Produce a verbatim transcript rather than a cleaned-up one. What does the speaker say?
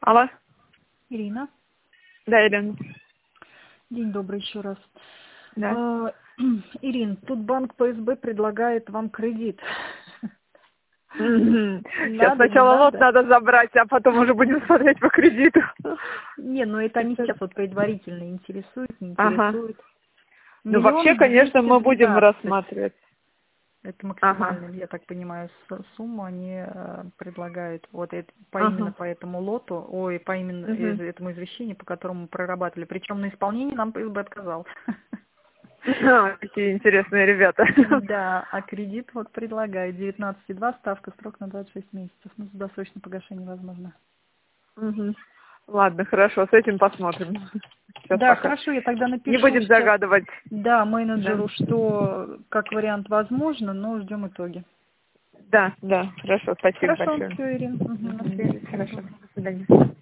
Алло. Ирина. Да, Ирина. День добрый еще раз. Да. А, Ирин, тут банк Пэ Эс Бэ предлагает вам кредит. Сейчас сначала лот надо забрать, а потом уже будем смотреть по кредиту. Не, ну это они сейчас вот предварительно интересуют, не Ага. интересуют. Ну вообще, конечно, мы будем двести двенадцать. рассматривать. Это максимальная, Ага. я так понимаю, с- сумму они э, предлагают. Вот это, по Ага. именно по этому лоту, ой, по именно Угу. из- этому извещению, по которому мы прорабатывали. Причем на исполнение нам Пэ Эс Бэ отказал. А, какие интересные ребята. Да, а кредит вот предлагает девятнадцать и два, ставка, срок на двадцать шесть месяцев. Ну, досрочное погашение возможно. Угу. Ладно, хорошо, с этим посмотрим. Сейчас Да, пока. хорошо, я тогда напишу. Не будем сейчас, загадывать. Да, менеджеру, Да. что как вариант возможно, но ждем итоги. Да, да, хорошо, спасибо Хорошо, большое. все, Ирина. Угу, на Мгм. связи. Всего Хорошо, доброго. до свидания.